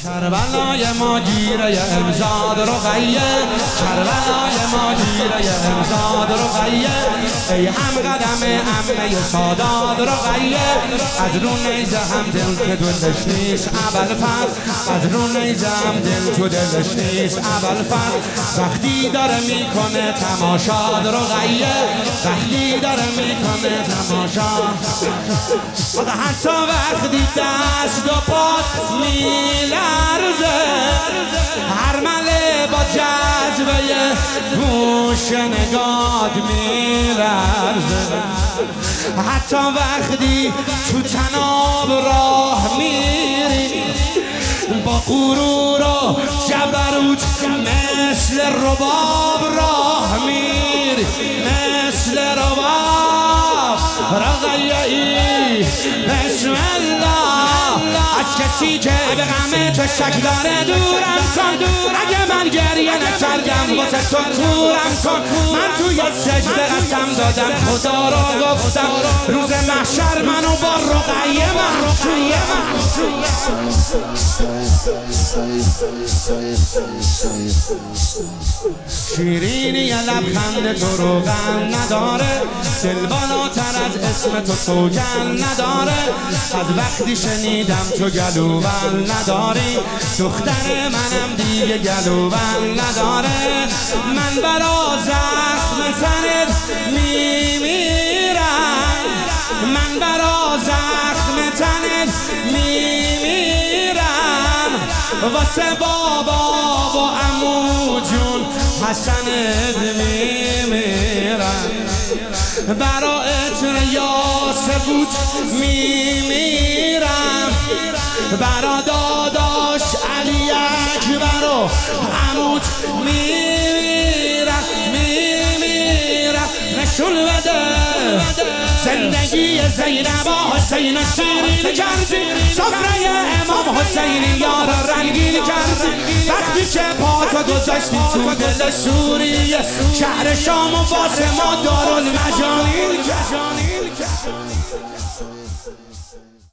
کربلای ما گیره امزاد رقیه، کربلای ما گیره امزاد رقیه، ای هم قدم عمه سادات رقیه، از رو نیزه هم دل که دلش نیست ابوالفضل، از رو نیزه هم دل تو دلش نیست ابوالفضل، وقتی داره میکنه تماشاد رقیه، وقتی داره میکنه تماشا، حتی وقتی دست و پات میلرزه، هر مله با جذبه گوش نگات میلرزه، حتی وقتی تو تناب راه میری با غرور و جبروت مثل رباب راه میری، مثل رباب رقیه ای بسم الله، از کسی که به غم تو شک داره دورم کن، اگه من گریه نکردم واسه تو کورم کن، من توی سجده قسم دادم خدا را گفتم روز محشر منو با رقیه محشویه. شیرینی لبخند تو روغن نداره، دل بالاتر از اسم تو سوگن نداره، از وقتی شنیدم تو گلوبن نداری، دختر منم دیگه گلوبن نداره، من برا زخم تنت میمیرم، من برا زخم تنت میمیرم، واسه بابا و عمو جون حسنت میمیرم، برا عطر یاسبوت میمیرم، برا داداش علی اکبر و عموت میمیرم، میمیرم، نشون بده زندگی زینب و حسین شیرین کردی، سفره امام حسینی یار رنگین کردی، وقتی که پاتو گذاشتی تو دل سوریه، شهر شام و واسه ما دارالمجانین.